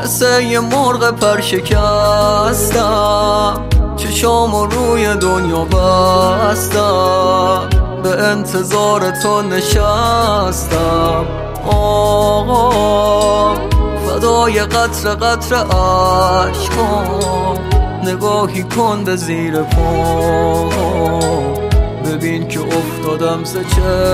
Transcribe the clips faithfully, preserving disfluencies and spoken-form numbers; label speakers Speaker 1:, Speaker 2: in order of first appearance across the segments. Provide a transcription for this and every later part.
Speaker 1: مثل یه مرغ پرشکستم، چشامو روی دنیا بستم، به انتظار تو نشستم. آقا فدای قطر قطر عشقام، نگاهی کن به زیر پا، ببین که افتادم ز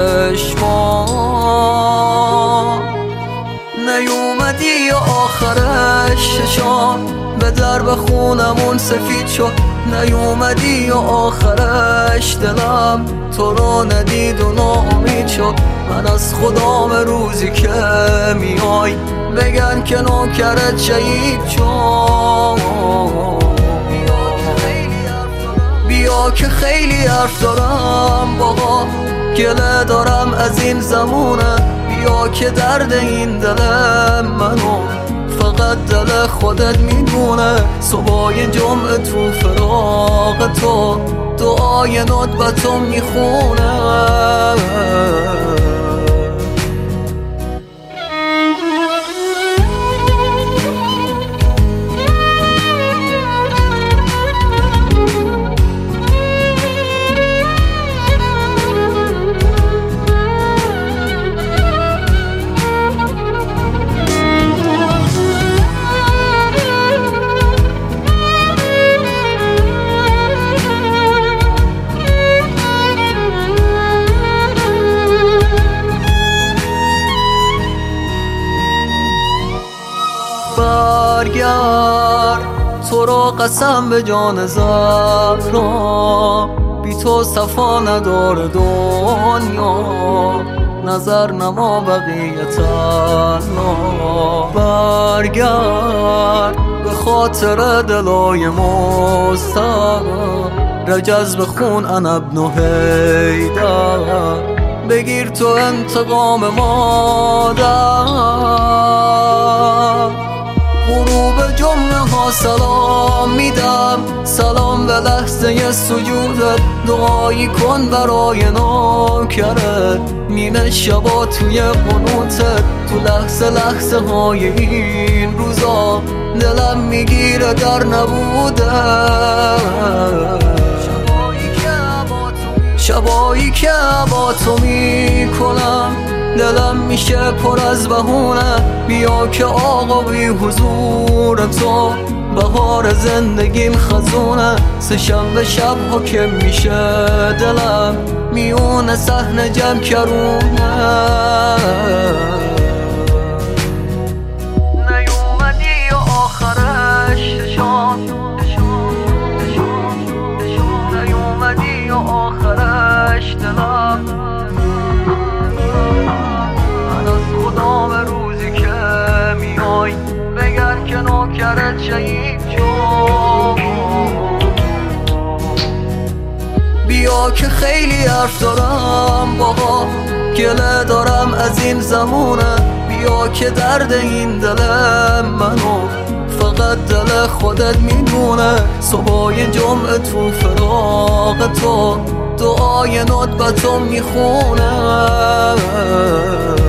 Speaker 1: چشمام. نیومدی یا آخرش چشام به در خونمون سفید شد، نیومدی یا آخرش دلم تو رو ندید و ناامید شد. من از خدام روزی که میای بگن که نوکرت شهید شد. بیا که خیلی حرف دارم بابا، گله دارم از این زمونه. بیا که درد این دل منو فقط دل خودت میدونه. صبحای جمعه تو فراق تو دعای ندبتو میخونه. برگرد تو را قسم به جان زهرا، بی تو صفا نداره دنیا. نظر نما بقیت الله، برگرد به خاطر دلای مستر، رجز بخون انا ابن حیدر، بگیر تو انتقام مادر. غروب جمعه ها سلام میدم، سلام به لحظه سجودت، دعایی کن برای نوکرت. نیمه شبا توی قنوتت، تو لحظه لحظه های این روزا دلم میگیره در نبوده. شبایی که با تو میکنم دلم میشه پر از بهونه. بیا که آقا بی حضور تو بهار زندگیم خزونه. سه شنبه شب حاکم میشه دلم میونه صحنه جمع کرونه. نیومدی یا آخرش چشام، نیومدی یا آخرش دلم. خدام روزی که میای بگن که نوکرت شهید شد. بیا که خیلی حرف دارم بابا، گله دارم از این زمونه. بیا که درد این دل منو فقط دل خودت میدونه. صبحای جمعه تو فراق تو دعای ندبتو میخونه.